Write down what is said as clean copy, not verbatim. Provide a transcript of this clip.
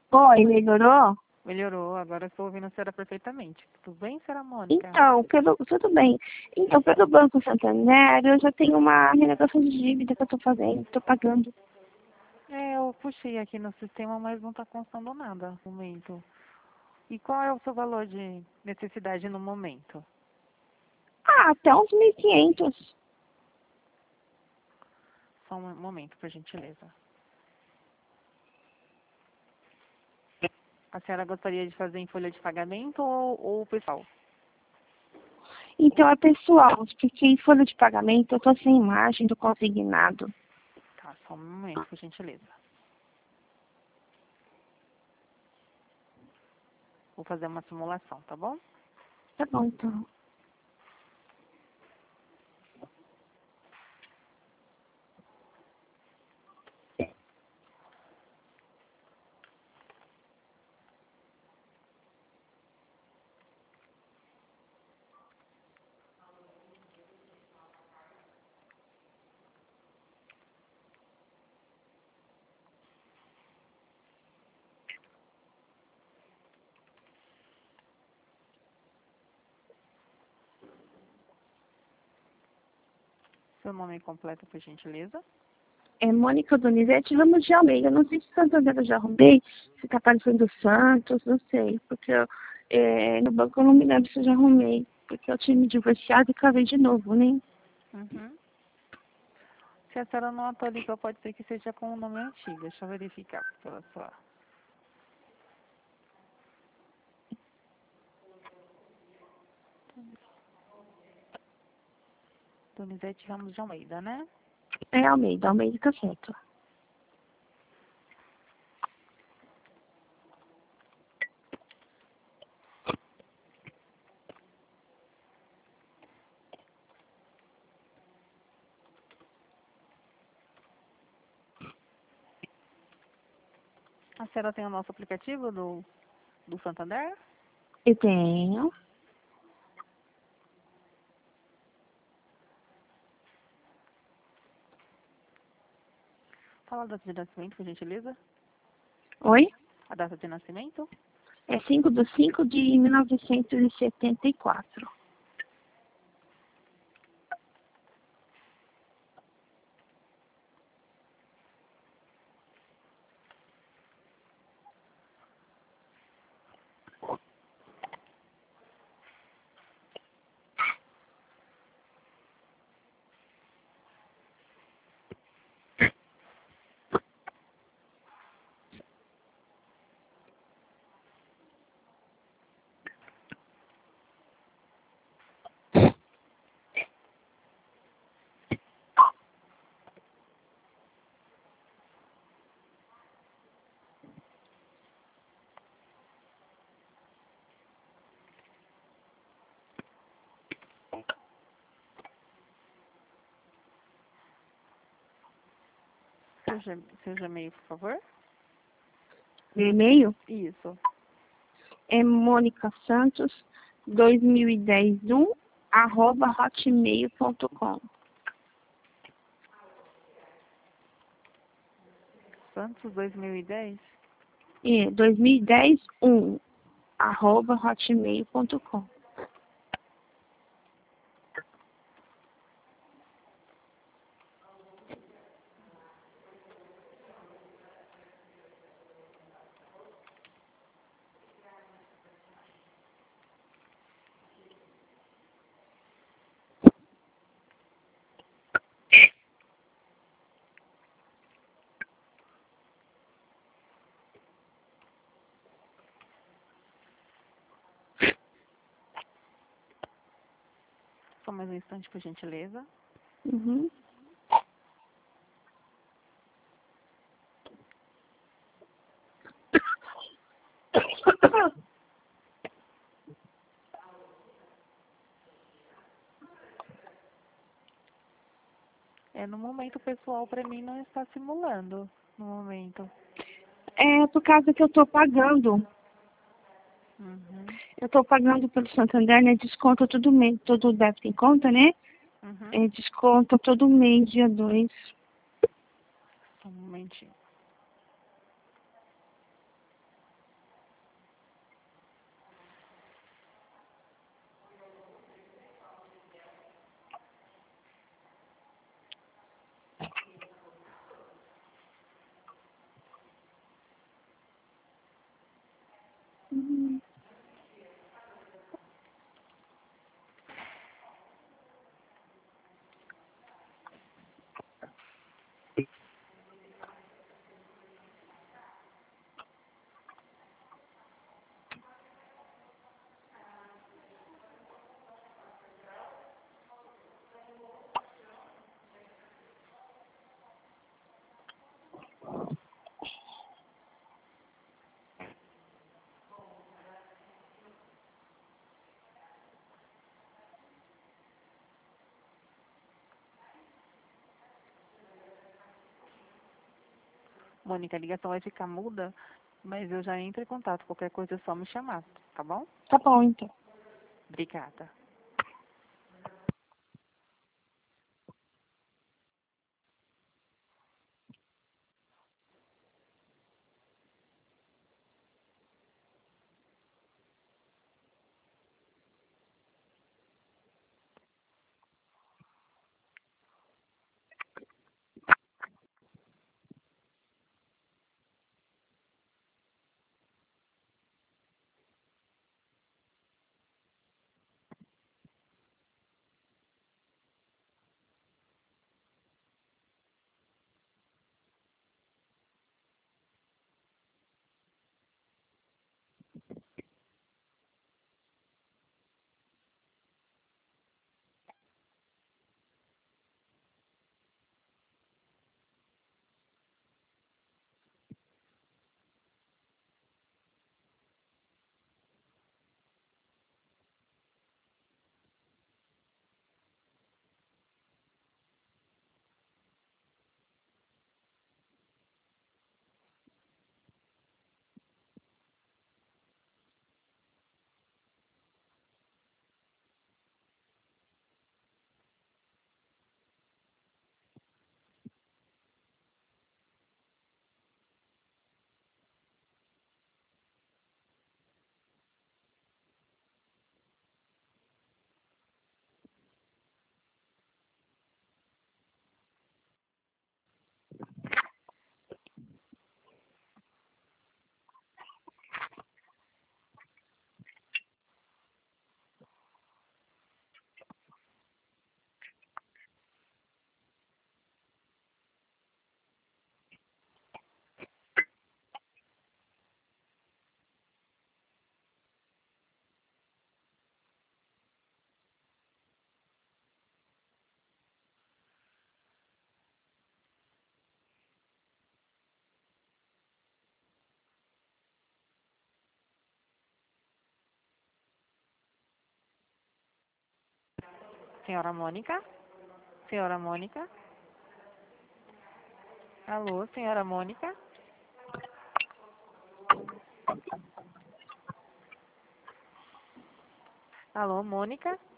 Oi, melhorou? Melhorou, agora estou ouvindo a senhora perfeitamente. Tudo bem, senhora Mônica? Então, tudo bem. Então, pelo Banco Santander, eu já tenho uma renegociação de dívida que eu tô fazendo, tô pagando. Eu puxei aqui no sistema, mas não está constando nada no momento. E qual é o seu valor de necessidade no momento? Ah, até uns 1.500. Só um momento, por gentileza. A senhora gostaria de fazer em folha de pagamento ou pessoal? Então, é pessoal, porque em folha de pagamento eu tô sem margem do consignado. Tá, só um momento, por gentileza. Vou fazer uma simulação, tá bom? Tá bom, então. Seu nome completo, por gentileza. É Mônica Donizete Ramos de Almeida. Não sei se Santander eu já arrumei, se tá aparecendo Santos, não sei. Porque no banco eu não me lembro se eu já arrumei. Porque eu tinha me divorciado e casei de novo, né? Uhum. Se a senhora não atualizou, pode ser que seja com o nome antigo. Deixa eu verificar pela sua. Donizete Ramos de Almeida, né? É Almeida, Almeida tá certo. A senhora tem o nosso aplicativo do Santander? Eu tenho. Fala a data de nascimento, por gentileza. Oi? A data de nascimento? É 5/5/1974. Seu Gmail, por favor. Meu e-mail Isso. é monicasantos2010 @hotmail.com. Santos 2010? 2010 @hotmail.com. Só mais um instante, por gentileza. Uhum. No momento, o pessoal, para mim, não está simulando. No momento. É por causa que eu tô pagando. Uhum. Eu tô pagando pelo Santander, né? Desconto todo mês, todo débito em conta, né? Uhum. Desconto todo mês, dia 2. Só um momentinho. Uhum. Mônica, a ligação vai ficar muda, mas eu já entro em contato. Qualquer coisa é só me chamar, tá bom? Tá bom, então. Obrigada. Senhora Mônica? Senhora Mônica? Alô, senhora Mônica? Alô, Mônica?